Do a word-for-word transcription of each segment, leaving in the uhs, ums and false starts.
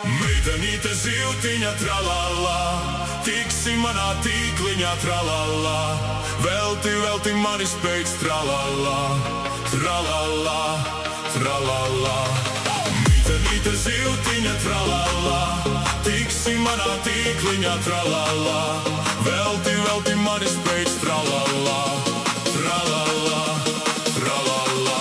Meitenīte ziltiņa tralala, tiksi manā tīkliņā tralala, velti, velti mani spēks tralala, tralala, tralala. Meitenīte ziltiņa tralala, tiksi manā tīkliņā tralala, velti, velti mani spēks tralala, tralala, tralala.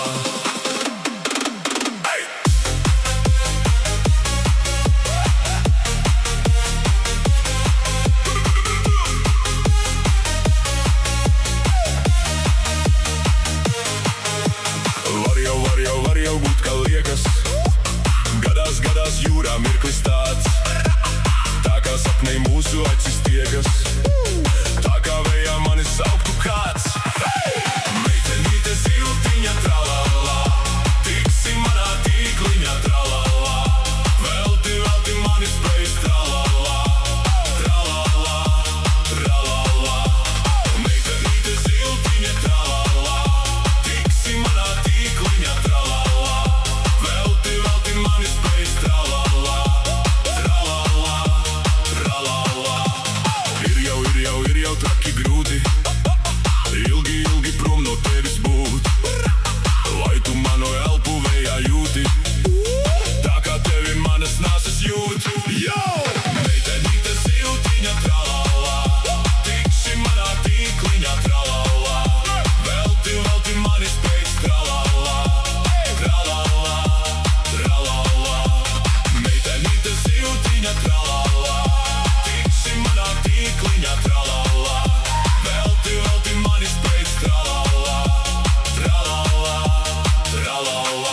Gadās, gadās jūrā mirklis tāds, tā kā sapnī mūsu acis tiekas, tā kā vējā mani sauktu kāds. Meitenīte ziltiņa tralala, tiksi manā tīkliņā tralala, velti, velti mani spējas tralala, tralala, tralala. Meitenīte ziltiņa tralala, tiksi manā tīkliņā tralala, velti, velti mani spējas tralala, tralala, tralala. Ir jau, ir jau, ir jau traki grūti, ilgi, ilgi prom no tevis būt, lai tu manu elpu vējā jūti, tā kā tevi manas nāsas jūt. Meitenīte ziltiņa tralala, tiksi manā tīkliņā tralala, velti, velti mani spējas tralala, tralala, tralala. Meitenīte ziltiņa tralala, tiksi manā tīkliņā tralala, velti, velti mani spējas tralala, tralala, tralala.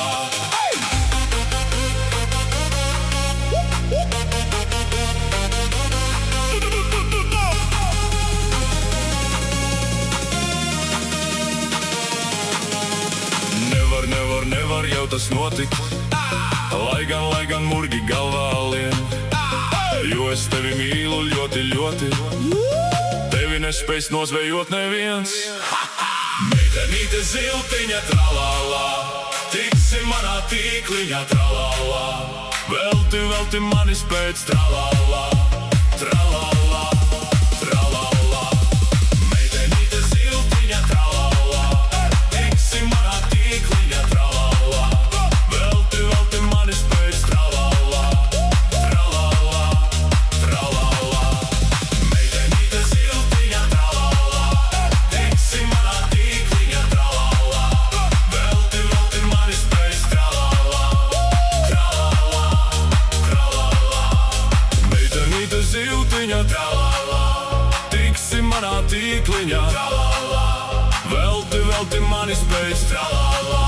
Nevar, nevar, nevar jau tas notikt, lai gan, lai gan murgi galvā lien, jo es tevi mīlu ļoti, ļoti, tevi nespēs nozvejot neviens. Meitenīte ziltiņa tralala, tiksi manā tīkliņā tralala, velti, velti mani spēc tralala, tralala, tralala. Meitenīte ziltiņa tralala, tiksi manā tīkliņā tralala, velti, velti mani spēc tralala, tralala, tralala. Meitenīte ziltiņa tralala, tiksi manā tīkliņā tralala, velti, velti mani spēc tralala, tralala, tralala. Meitenīte ziltiņa tralala, tiksi manā tīkliņā tralala, velti, velti mani spēc tralala.